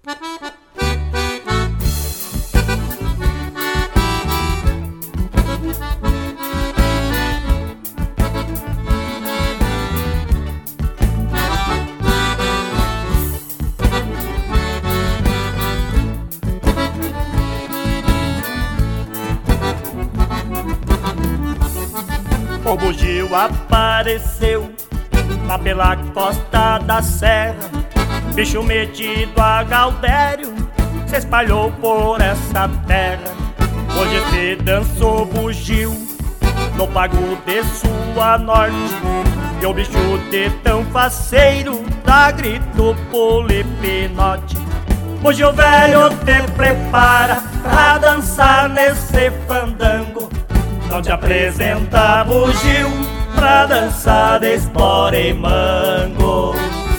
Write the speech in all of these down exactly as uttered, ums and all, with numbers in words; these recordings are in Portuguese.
O bugio apareceu lá pela costa da serra, bicho metido a Gaudério se espalhou por essa terra. Hoje se dançou bugio no pago de sua norte, e o bicho de tão faceiro dá grito polipinote. Bugio velho, te prepara pra dançar nesse fandango. Não te apresenta bugio pra dançar de espora e mango.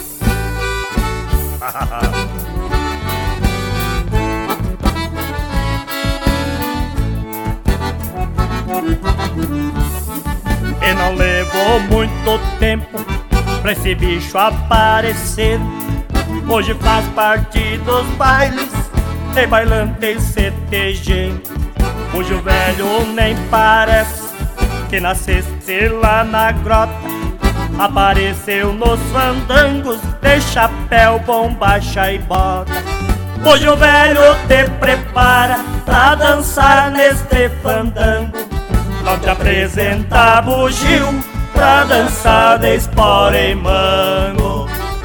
E não levou muito tempo pra esse bicho aparecer. Hoje faz parte dos bailes de bailante e C T G. Hoje o velho nem parece que nascesse lá na grota. Apareceu nos fandangos de chapéu, bombacha e bota. Hoje o velho te prepara pra dançar neste fandango. Não te apresenta bugio pra dançar de espora e mango.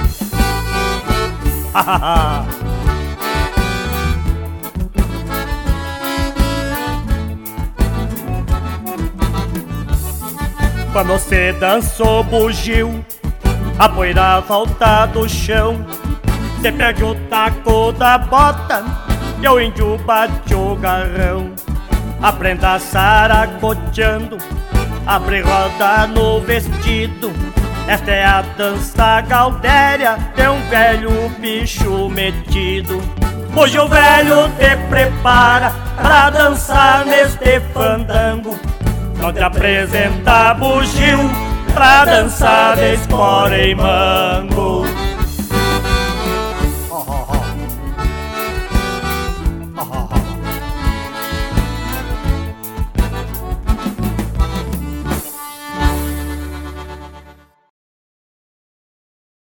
Quando você dançou bugio, a poeira volta do chão. Cê perde o taco da bota e o índio bate o garrão. Aprenda saracoteando, abre roda no vestido. Esta é a dança gaudéria de um velho bicho metido. Hoje o velho te prepara pra dançar neste fandango. Não te apresenta bugio pra dançar de espora e mango.